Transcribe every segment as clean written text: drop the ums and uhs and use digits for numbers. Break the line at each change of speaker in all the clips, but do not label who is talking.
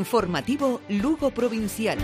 Informativo Lugo Provincial.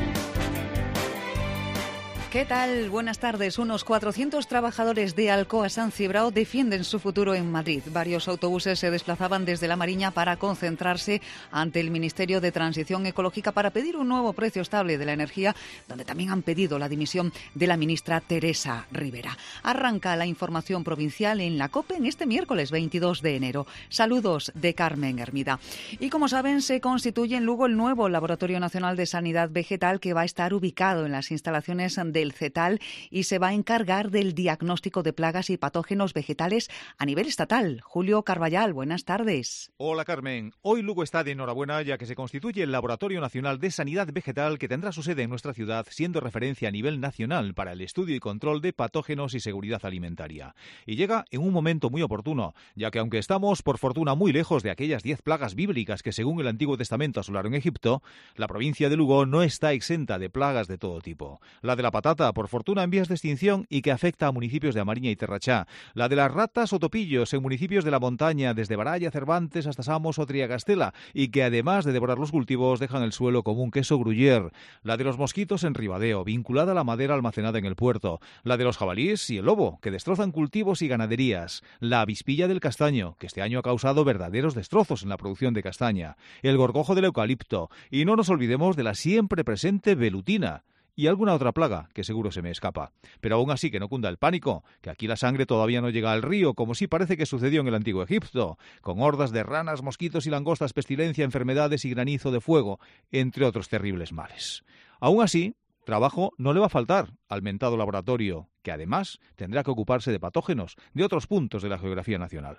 ¿Qué tal? Buenas tardes. Unos 400 trabajadores de Alcoa San Cibrao defienden su futuro en Madrid. Varios autobuses se desplazaban desde La Mariña para concentrarse ante el Ministerio de Transición Ecológica para pedir un nuevo precio estable de la energía, donde también han pedido la dimisión de la ministra Teresa Rivera. Arranca la información provincial en la COPE en este miércoles 22 de enero. Saludos de Carmen Hermida. Y como saben, se constituye en Lugo el nuevo Laboratorio Nacional de Sanidad Vegetal, que va a estar ubicado en las instalaciones del CETAL y se va a encargar del diagnóstico de plagas y patógenos vegetales a nivel estatal. Julio Carballal, buenas tardes.
Hola Carmen, hoy Lugo está de enhorabuena ya que se constituye el Laboratorio Nacional de Sanidad Vegetal, que tendrá su sede en nuestra ciudad, siendo referencia a nivel nacional para el estudio y control de patógenos y seguridad alimentaria. Y llega en un momento muy oportuno, ya que aunque estamos por fortuna muy lejos de aquellas 10 plagas bíblicas que según el Antiguo Testamento asolaron Egipto, la provincia de Lugo no está exenta de plagas de todo tipo. La de la patata, por fortuna, en vías de extinción y que afecta a municipios de Amariña y Terrachá. La de las ratas o topillos en municipios de la montaña, desde Baralla, Cervantes hasta Samos o Triagastela, y que además de devorar los cultivos dejan el suelo como un queso gruyère. La de los mosquitos en Ribadeo, vinculada a la madera almacenada en el puerto. La de los jabalíes y el lobo, que destrozan cultivos y ganaderías. La avispilla del castaño, que este año ha causado verdaderos destrozos en la producción de castaña. El gorgojo del eucalipto. Y no nos olvidemos de la siempre presente velutina. Y alguna otra plaga que seguro se me escapa. Pero aún así que no cunda el pánico, que aquí la sangre todavía no llega al río, como sí parece que sucedió en el antiguo Egipto, con hordas de ranas, mosquitos y langostas, pestilencia, enfermedades y granizo de fuego, entre otros terribles males. Aún así, trabajo no le va a faltar al mentado laboratorio, que además tendrá que ocuparse de patógenos de otros puntos de la geografía nacional.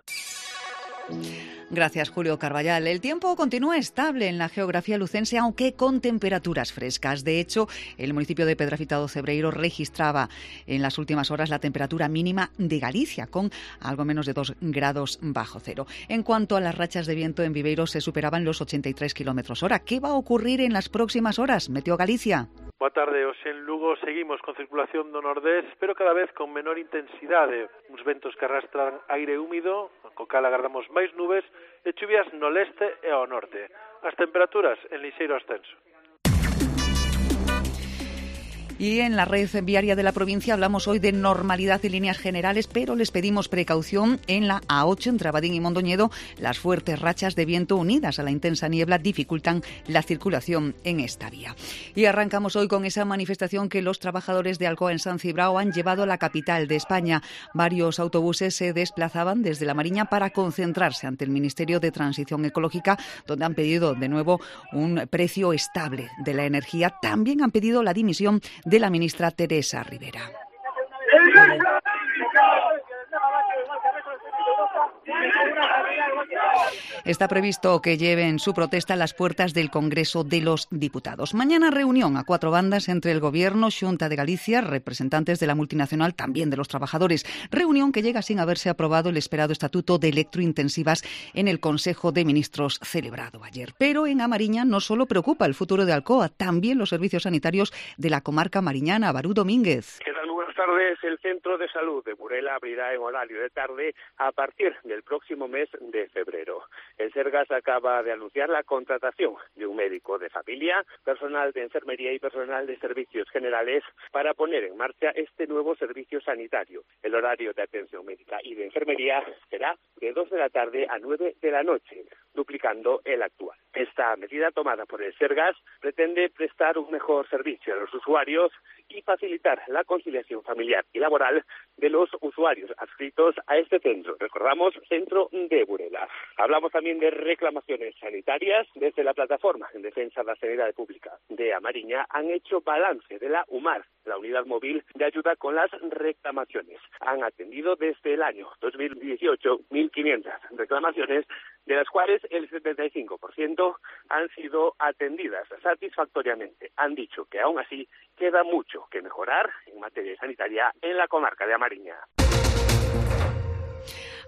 Gracias, Julio Carballal. El tiempo continúa estable en la geografía lucense, aunque con temperaturas frescas. De hecho, el municipio de Pedrafita do Cebreiro registraba en las últimas horas la temperatura mínima de Galicia, con algo menos de 2 grados bajo cero. En cuanto a las rachas de viento, en Viveiro se superaban los 83 km/h. ¿Qué va a ocurrir en las próximas horas? Meteo Galicia.
Boa tarde, hoxe en Lugo seguimos con circulación do nordés, pero cada vez con menor intensidade. Uns ventos que arrastran aire húmido, co cal agardamos máis nubes e chuvias no leste e ao norte. As temperaturas en lixeiro ascenso.
Y en la red viaria de la provincia hablamos hoy de normalidad en líneas generales, pero les pedimos precaución en la A8 entre Abadín y Mondoñedo. Las fuertes rachas de viento unidas a la intensa niebla dificultan la circulación en esta vía. Y arrancamos hoy con esa manifestación que los trabajadores de Alcoa en San Cibrao han llevado a la capital de España. Varios autobuses se desplazaban desde La Mariña para concentrarse ante el Ministerio de Transición Ecológica, donde han pedido de nuevo un precio estable de la energía. También han pedido la dimisión de la ministra Teresa Rivera. Está previsto que lleven su protesta a las puertas del Congreso de los Diputados. Mañana reunión a 4 bandas entre el Gobierno, Xunta de Galicia, representantes de la multinacional, también de los trabajadores. Reunión que llega sin haberse aprobado el esperado Estatuto de Electrointensivas en el Consejo de Ministros celebrado ayer. Pero en Amariña no solo preocupa el futuro de Alcoa, también los servicios sanitarios de la comarca mariñana. Barú Domínguez.
Buenas tardes. El Centro de Salud de Burela abrirá en horario de tarde a partir del próximo mes de febrero. El Sergas acaba de anunciar la contratación de un médico de familia, personal de enfermería y personal de servicios generales para poner en marcha este nuevo servicio sanitario. El horario de atención médica y de enfermería será de 2 de la tarde a 9 de la noche, duplicando el actual. Esta medida tomada por el Sergas pretende prestar un mejor servicio a los usuarios y facilitar la conciliación familiar y laboral de los usuarios adscritos a este centro. Recordamos, Centro de Burela. Hablamos también de reclamaciones sanitarias. Desde la Plataforma en Defensa de la Sanidad Pública de Amariña han hecho balance de la UMAR, la unidad móvil de ayuda con las reclamaciones. Han atendido desde el año 2018 1.500 reclamaciones, de las cuales el 75% han sido atendidas satisfactoriamente. Han dicho que aún así queda mucho que mejorar en materia sanitaria en la comarca de Amariña.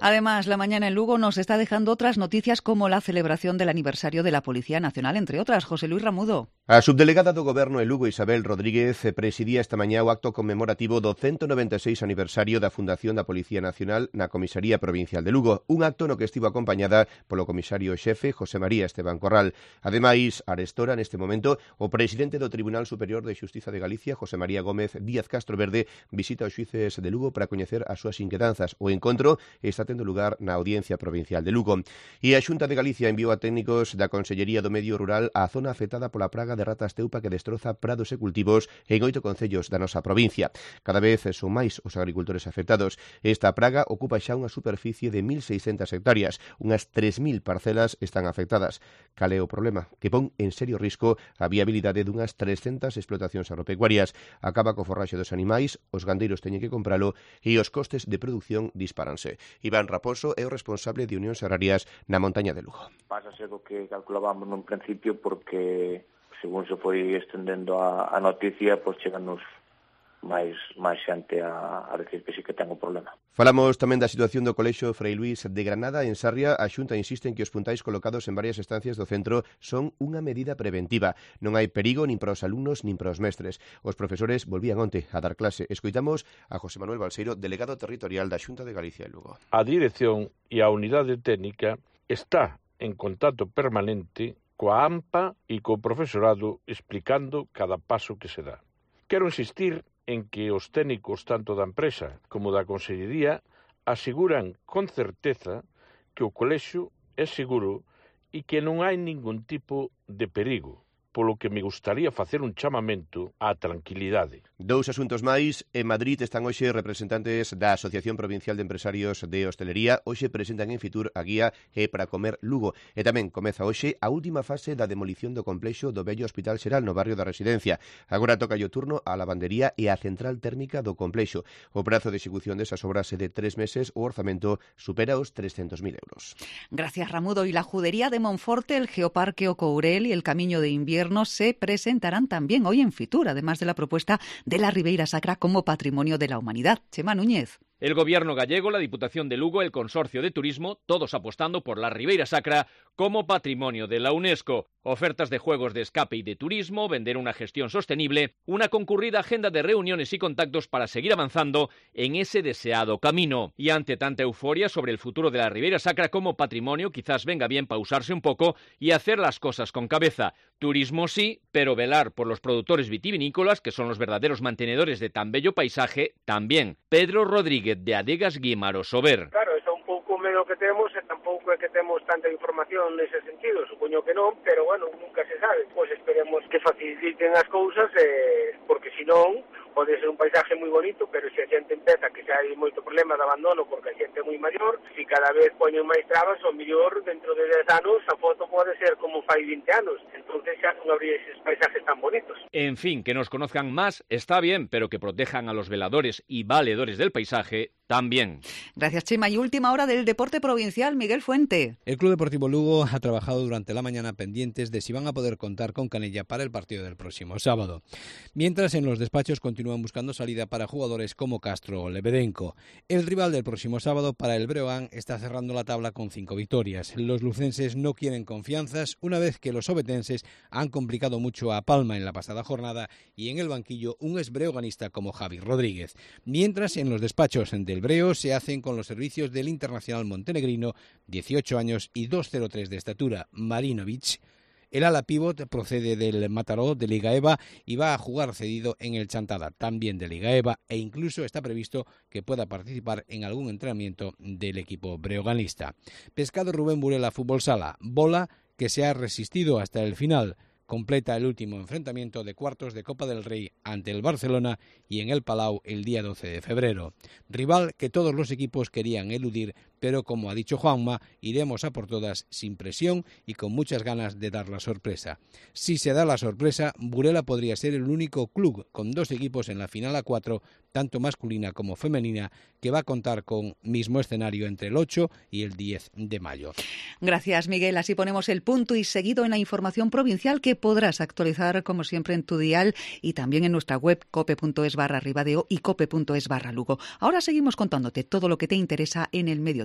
Además, la mañana en Lugo nos está dejando otras noticias como la celebración del aniversario de la Policía Nacional, entre otras. José Luis Ramudo.
A subdelegada do Goberno en Lugo, Isabel Rodríguez, presidía esta mañá o acto conmemorativo do 196 aniversario da fundación da Policía Nacional na Comisaría Provincial de Lugo, un acto no que estivo acompañada polo comisario xefe José María Esteban Corral. Ademais, arestora neste momento o presidente do Tribunal Superior de Xustiza de Galicia, José María Gómez Díaz Castroverde, visita os xuíces de Lugo para coñecer as súas inquedanzas. O encontro está tendo lugar na Audiencia Provincial de Lugo. E a Xunta de Galicia enviou a técnicos da Consellería do Medio Rural á zona afectada pola praga de ratas teupa que destroza prados e cultivos en 8 concellos da nosa provincia. Cada vez son máis os agricultores afectados. Esta praga ocupa xa unha superficie de 1.600 hectáreas. Unhas 3.000 parcelas están afectadas. Cal é o problema? Que pon en serio risco a viabilidade dunhas 300 explotacións agropecuarias. Acaba co forraxe dos animais, os gandeiros teñen que compralo e os costes de produción dispáranse. Iván Raposo é o responsable de Unións Agrarias na montaña de Lugo.
Pásase do que calculábamos nun principio porque, según se foi estendendo a noticia, pois cheganos máis xente a decir que sí que ten o problema.
Falamos tamén da situación do Colexio Frei Luís de Granada. En Sarria, a Xunta insiste en que os puntais colocados en varias estancias do centro son unha medida preventiva. Non hai perigo nin para os alumnos nin para os mestres. Os profesores volvían onte a dar clase. Escoitamos a José Manuel Balseiro, delegado territorial da Xunta de Galicia en Lugo.
A dirección e a unidade técnica está en contacto permanente coa AMPA e co profesorado explicando cada paso que se dá. Quero insistir en que os técnicos tanto da empresa como da Consellería aseguran con certeza que o colexio é seguro e que non hai ningún tipo de perigo, polo que me gustaría facer un chamamento á tranquilidade.
Dous asuntos máis. En Madrid están hoxe representantes da Asociación Provincial de Empresarios de Hostelería. Hoxe presentan en Fitur a guía para comer Lugo. E tamén comeza hoxe a última fase da demolición do complexo do vello Hospital Xeral no barrio da Residencia. Agora toca o turno á lavandería e á central térmica do complexo. O prazo de execución desas obras é de 3 meses. O orzamento supera os 300.000 euros.
Gracias, Ramudo. Y la Judería de Monforte, el Geoparque O Courel y el Camiño de Invierno se presentarán también hoy en Fitur, además de la propuesta de la Ribeira Sacra como Patrimonio de la Humanidad. Chema Núñez.
El Gobierno gallego, la Diputación de Lugo, el Consorcio de Turismo, todos apostando por la Ribeira Sacra como patrimonio de la UNESCO. Ofertas de juegos de escape y de turismo, vender una gestión sostenible, una concurrida agenda de reuniones y contactos para seguir avanzando en ese deseado camino. Y ante tanta euforia sobre el futuro de la Ribeira Sacra como patrimonio, quizás venga bien pausarse un poco y hacer las cosas con cabeza. Turismo sí, pero velar por los productores vitivinícolas, que son los verdaderos mantenedores de tan bello paisaje, también. Pedro Rodríguez, de Adegas Guímaro Sober.
Claro, é un pouco menos que temos e tampouco é que temos tanta información nese sentido, supoño que non, pero bueno, nunca se sabe. Pois esperemos que faciliten as cousas, porque senón pode ser un paisaje moi bonito, pero se a xente empeza que xa hai moito problema de abandono porque a xente é moi maior, se cada vez poñen máis trabas, o mellor dentro de 10 anos a foto pode ser como fai 20 anos, entonces xa non habría eses paisajes tan bonitos.
En fin, que nos conozcan más está bien, pero que protejan a los veladores y valedores del paisaje también.
Gracias, Chema. Y última hora del deporte provincial, Miguel Fuente.
El Club Deportivo Lugo ha trabajado durante la mañana pendientes de si van a poder contar con Canella para el partido del próximo sábado. Mientras, en los despachos continúan buscando salida para jugadores como Castro o Lebedenko. El rival del próximo sábado para el Breogán está cerrando la tabla con 5 victorias. Los lucenses no quieren confianzas una vez que los obetenses han complicado mucho a Palma en la pasada jornada y en el banquillo un exbreoganista como Javi Rodríguez. Mientras, en los despachos del Breo se hacen con los servicios del internacional montenegrino, 18 años y 2,03 de estatura, Marinovic. El ala pívot procede del Mataró de Liga EVA y va a jugar cedido en el Chantada, también de Liga EVA, e incluso está previsto que pueda participar en algún entrenamiento del equipo breoganista. Pescado Rubén Burela Fútbol Sala, bola que se ha resistido hasta el final. Completa el último enfrentamiento de cuartos de Copa del Rey ante el Barcelona y en el Palau el día 12 de febrero. Rival que todos los equipos querían eludir, pero como ha dicho Juanma, iremos a por todas sin presión y con muchas ganas de dar la sorpresa. Si se da la sorpresa, Burela podría ser el único club con 2 equipos en la final A4, tanto masculina como femenina, que va a contar con mismo escenario entre el 8 y el 10 de mayo.
Gracias, Miguel. Así ponemos el punto y seguido en la información provincial que podrás actualizar, como siempre, en tu dial y también en nuestra web cope.es/Ribadeo y cope.es/Lugo. Ahora seguimos contándote todo lo que te interesa en el mediodía.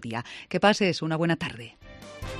mediodía. Que pases una buena tarde.